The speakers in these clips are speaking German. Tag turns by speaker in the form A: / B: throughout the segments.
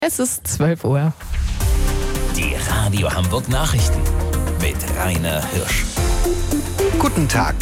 A: Es ist 12 Uhr.
B: Die Radio Hamburg Nachrichten mit Rainer Hirsch.
C: Guten Tag.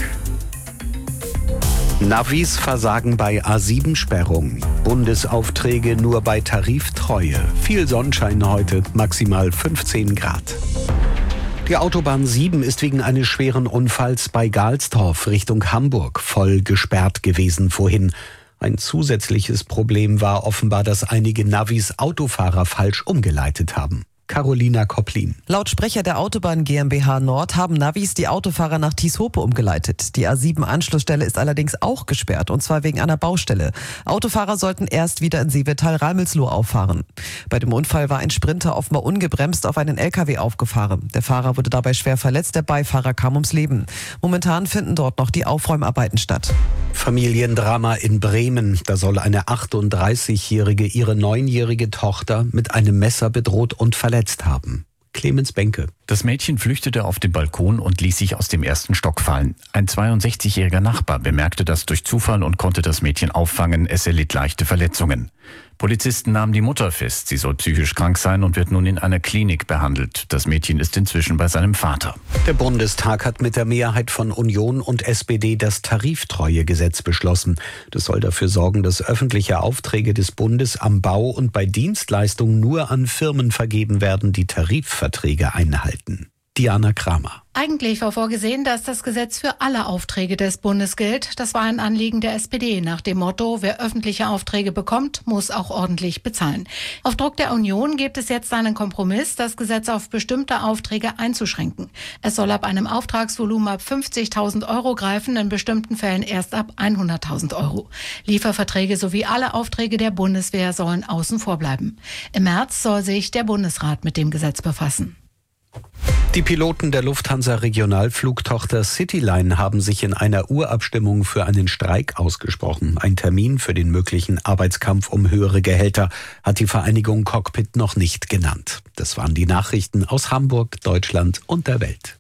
C: Navis versagen bei A7-Sperrung. Bundesaufträge nur bei Tariftreue. Viel Sonnenschein heute, maximal 15 Grad. Die Autobahn 7 ist wegen eines schweren Unfalls bei Galstorf Richtung Hamburg voll gesperrt gewesen vorhin. Ein zusätzliches Problem war offenbar, dass einige Navis Autofahrer falsch umgeleitet haben. Carolina Kopplin.
D: Laut Sprecher der Autobahn GmbH Nord haben Navis die Autofahrer nach Thieshope umgeleitet. Die A7-Anschlussstelle ist allerdings auch gesperrt, und zwar wegen einer Baustelle. Autofahrer sollten erst wieder in Sievetal-Ramelsloh auffahren. Bei dem Unfall war ein Sprinter offenbar ungebremst auf einen LKW aufgefahren. Der Fahrer wurde dabei schwer verletzt, der Beifahrer kam ums Leben. Momentan finden dort noch die Aufräumarbeiten statt.
C: Familiendrama in Bremen. Da soll eine 38-Jährige ihre 9-jährige Tochter mit einem Messer bedroht und verletzt haben. Clemens Benke.
E: Das Mädchen flüchtete auf den Balkon und ließ sich aus dem ersten Stock fallen. Ein 62-jähriger Nachbar bemerkte das durch Zufall und konnte das Mädchen auffangen. Es erlitt leichte Verletzungen. Polizisten nahmen die Mutter fest. Sie soll psychisch krank sein und wird nun in einer Klinik behandelt. Das Mädchen ist inzwischen bei seinem Vater.
C: Der Bundestag hat mit der Mehrheit von Union und SPD das Tariftreuegesetz beschlossen. Das soll dafür sorgen, dass öffentliche Aufträge des Bundes am Bau und bei Dienstleistungen nur an Firmen vergeben werden, die Tarifverträge einhalten. Diana Kramer.
F: Eigentlich war vorgesehen, dass das Gesetz für alle Aufträge des Bundes gilt. Das war ein Anliegen der SPD nach dem Motto, wer öffentliche Aufträge bekommt, muss auch ordentlich bezahlen. Auf Druck der Union gibt es jetzt einen Kompromiss, das Gesetz auf bestimmte Aufträge einzuschränken. Es soll ab einem Auftragsvolumen ab 50.000 Euro greifen, in bestimmten Fällen erst ab 100.000 Euro. Lieferverträge sowie alle Aufträge der Bundeswehr sollen außen vor bleiben. Im März soll sich der Bundesrat mit dem Gesetz befassen.
C: Die Piloten der Lufthansa-Regionalflugtochter Cityline haben sich in einer Urabstimmung für einen Streik ausgesprochen. Ein Termin für den möglichen Arbeitskampf um höhere Gehälter hat die Vereinigung Cockpit noch nicht genannt. Das waren die Nachrichten aus Hamburg, Deutschland und der Welt.